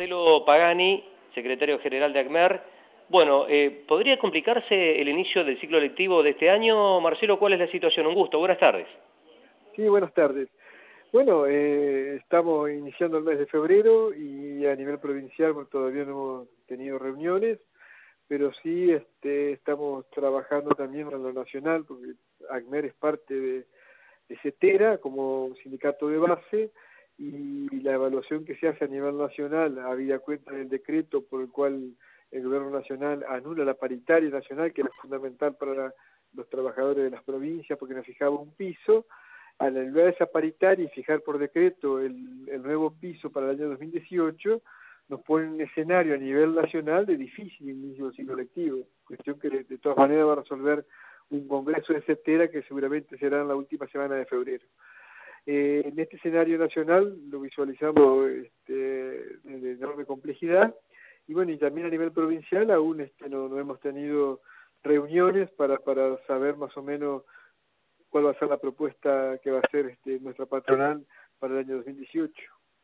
Marcelo Pagani, secretario general de ACMER. Bueno, ¿podría complicarse el inicio del ciclo lectivo de este año? Marcelo, ¿cuál es la situación? Un gusto, buenas tardes. Sí, buenas tardes. Bueno, estamos iniciando el mes de febrero y a nivel provincial todavía no hemos tenido reuniones, pero sí estamos trabajando también a lo nacional, porque ACMER es parte de CETERA como sindicato de base, y la evaluación que se hace a nivel nacional, habida cuenta del decreto por el cual el gobierno nacional anula la paritaria nacional, que era fundamental para los trabajadores de las provincias porque nos fijaba un piso. Al anular esa paritaria y fijar por decreto el nuevo piso para el año 2018, nos pone un escenario a nivel nacional de difícil inicio del ciclo lectivo, cuestión que de todas maneras va a resolver un congreso de CETERA que seguramente será en la última semana de febrero. En este escenario nacional lo visualizamos de enorme complejidad, y bueno, y también a nivel provincial aún no hemos tenido reuniones para saber más o menos cuál va a ser la propuesta que va a hacer nuestra patronal para el año 2018.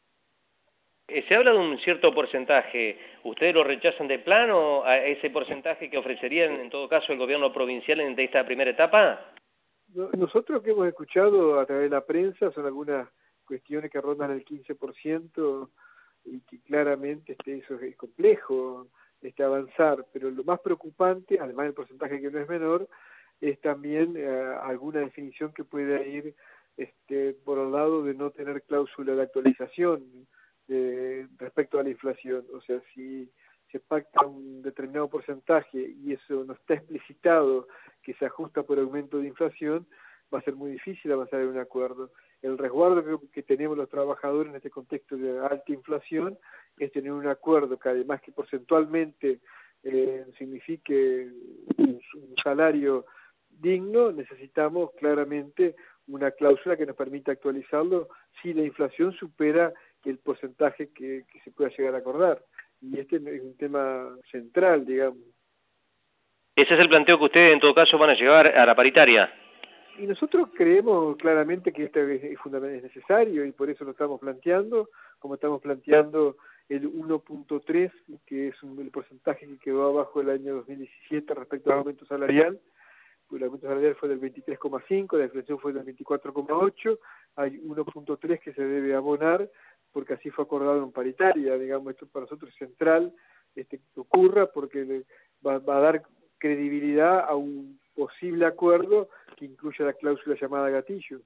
Se habla de un cierto porcentaje. ¿Ustedes lo rechazan de plano a ese porcentaje que ofrecería en todo caso el gobierno provincial en esta primera etapa? Nosotros que hemos escuchado a través de la prensa son algunas cuestiones que rondan el 15% y que claramente eso es complejo avanzar, pero lo más preocupante, además del porcentaje que no es menor, es también alguna definición que pueda ir por el lado de no tener cláusula de actualización respecto a la inflación. O sea, si se pacta un determinado porcentaje y eso no está explicitado que se ajusta por aumento de inflación, va a ser muy difícil avanzar en un acuerdo. El resguardo que tenemos los trabajadores en este contexto de alta inflación es tener un acuerdo que, además que porcentualmente signifique un salario digno, necesitamos claramente una cláusula que nos permita actualizarlo si la inflación supera el porcentaje que se pueda llegar a acordar. Y este es un tema central, digamos. Ese es el planteo que ustedes en todo caso van a llevar a la paritaria. Y nosotros creemos claramente que esto es necesario y por eso lo estamos planteando, como estamos planteando el 1.3, que es el porcentaje que quedó abajo el año 2017 respecto al aumento salarial. El aumento salarial fue del 23,5, la inflación fue del 24,8, hay 1.3 que se debe abonar porque así fue acordado en paritaria, digamos, esto para nosotros es central que ocurra porque va a dar credibilidad a un posible acuerdo que incluya la cláusula llamada gatillo.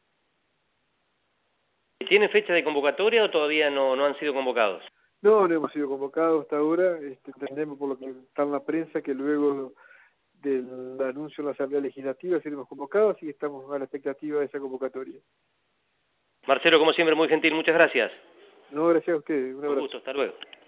¿Tiene fecha de convocatoria o todavía no han sido convocados? No hemos sido convocados hasta ahora, entendemos por lo que está en la prensa que luego del anuncio en la Asamblea Legislativa seremos convocados, así que estamos a la expectativa de esa convocatoria. Marcelo, como siempre, muy gentil, muchas gracias. No, gracias a ustedes. Un abrazo. Un gusto, hasta luego.